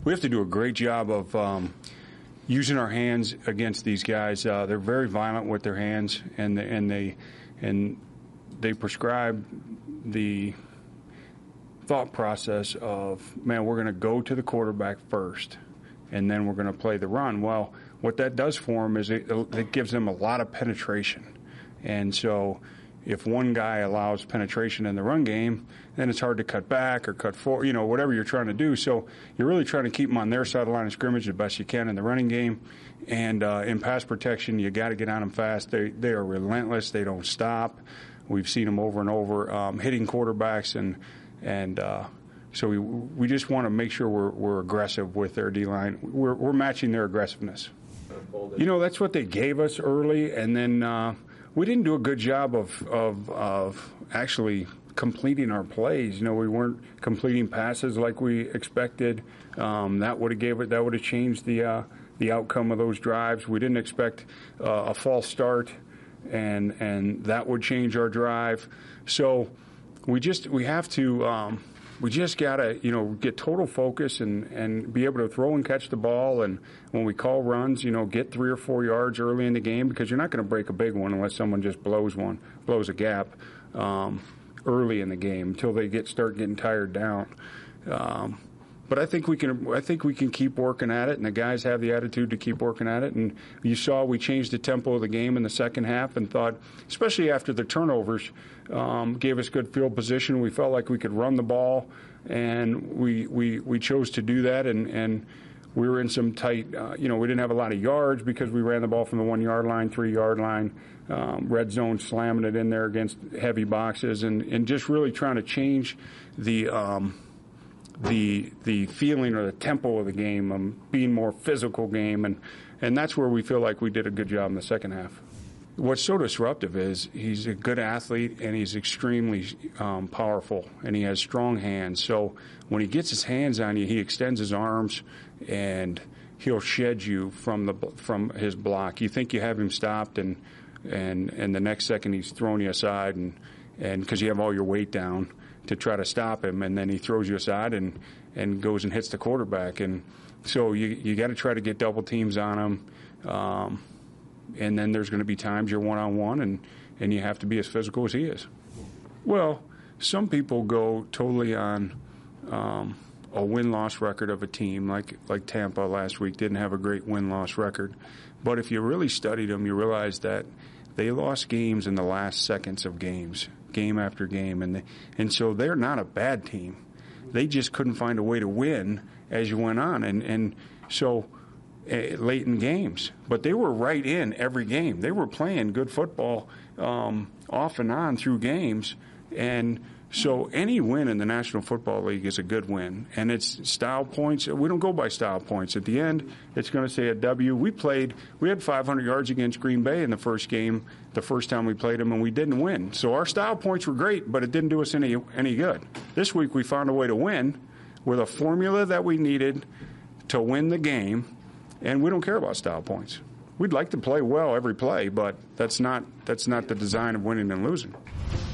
we have to do a great job of using our hands against these guys. They're very violent with their hands, and they prescribe the thought process of, man, we're going to go to the quarterback first, and then we're going to play the run. Well, what that does for them is it gives them a lot of penetration. And so if one guy allows penetration in the run game, then it's hard to cut back or cut forward, whatever you're trying to do. So you're really trying to keep them on their side of the line of scrimmage the best you can in the running game. And in pass protection, you got to get on them fast. They are relentless. They don't stop. We've seen them over and over hitting quarterbacks, and so we just want to make sure we're aggressive with their D-line. We're matching their aggressiveness. That's what they gave us early, and then we didn't do a good job of actually completing our plays. We weren't completing passes like we expected. That would have changed the outcome of those drives. We didn't expect a false start, and that would change our drive. So we just got to, get total focus and be able to throw and catch the ball. And when we call runs, get 3 or 4 yards early in the game, because you're not going to break a big one unless someone just blows a gap early in the game until they start getting tired down. But I think we can keep working at it, and the guys have the attitude to keep working at it. And you saw we changed the tempo of the game in the second half, and thought, especially after the turnovers, gave us good field position. We felt like we could run the ball, and we chose to do that. And we were in some tight, we didn't have a lot of yards because we ran the ball from the 1 yard line, 3 yard line, red zone, slamming it in there against heavy boxes, and just really trying to change the feeling or the tempo of the game, being more physical game, and that's where we feel like we did a good job in the second half. What's so disruptive is he's a good athlete, and he's extremely powerful, and he has strong hands. So when he gets his hands on you, he extends his arms, and he'll shed you from his block. You think you have him stopped, and the next second he's throwing you aside, and because you have all your weight down to try to stop him, and then he throws you aside and goes and hits the quarterback. And so you got to try to get double teams on him, and then there's going to be times you're one-on-one, and you have to be as physical as he is. Well, some people go totally on a win-loss record of a team, like Tampa last week didn't have a great win-loss record. But if you really studied them, you realize that they lost games in the last seconds of games, game after game, and so they're not a bad team. They just couldn't find a way to win as you went on, and so late in games. But they were right in every game. They were playing good football off and on through games, and so any win in the National Football League is a good win, and it's style points. We don't go by style points. At the end, it's going to say a W. We had 500 yards against Green Bay in the first game, the first time we played them, and we didn't win. So our style points were great, but it didn't do us any good. This week we found a way to win with a formula that we needed to win the game, and we don't care about style points. We'd like to play well every play, but that's not the design of winning and losing.